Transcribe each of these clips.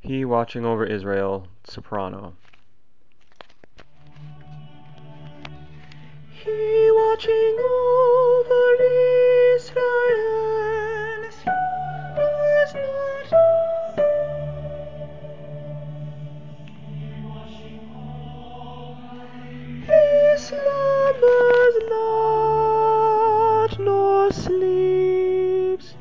He watching over Israel, soprano. He watching over Israel slumbers not. He slumbers not, nor sleeps.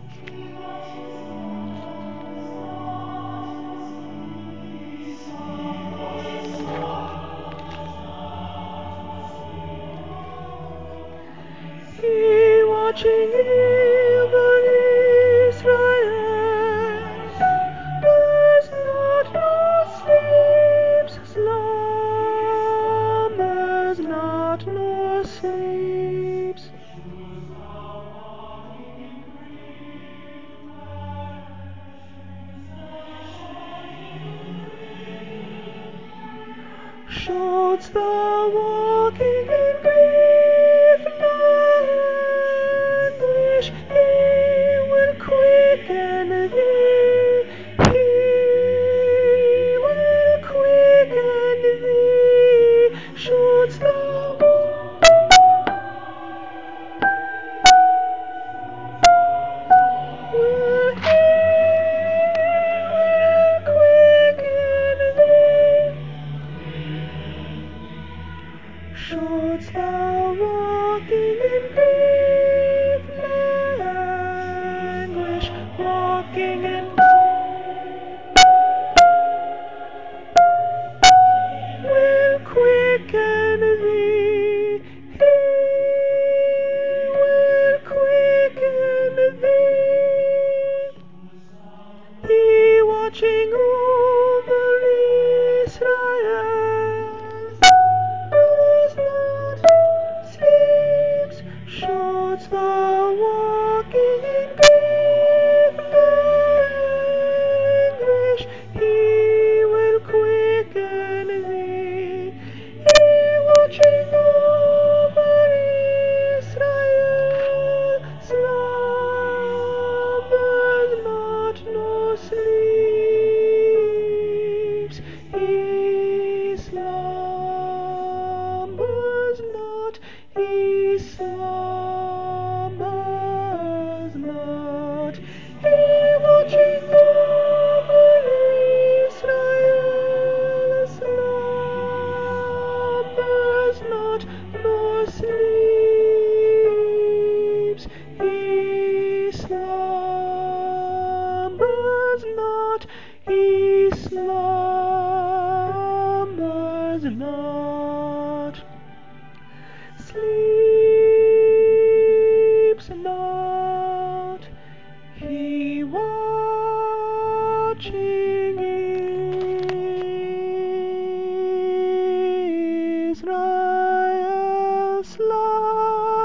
He watching over Israel slumbers not, nor sleeps. Slumbers not, nor sleeps. Shouldst thou walking in grief languish, He will quicken thee. He will quicken thee. Shouldst thou will He will quicken thee. Shouldst thou walking in grief languish, walking in will quicken thee. He will quicken thee. He watching over Israel slumbers not, sleeps. Shouldst thou walking in grief languish, He will quicken thee. He watching over Israel slumbers not, nor sleeps. He slumbers not, he slumbers not. He watching over Israel slumbers not, nor sleeps. He slumbers not, he slumbers not, sleeps not. He watching Israel slumbers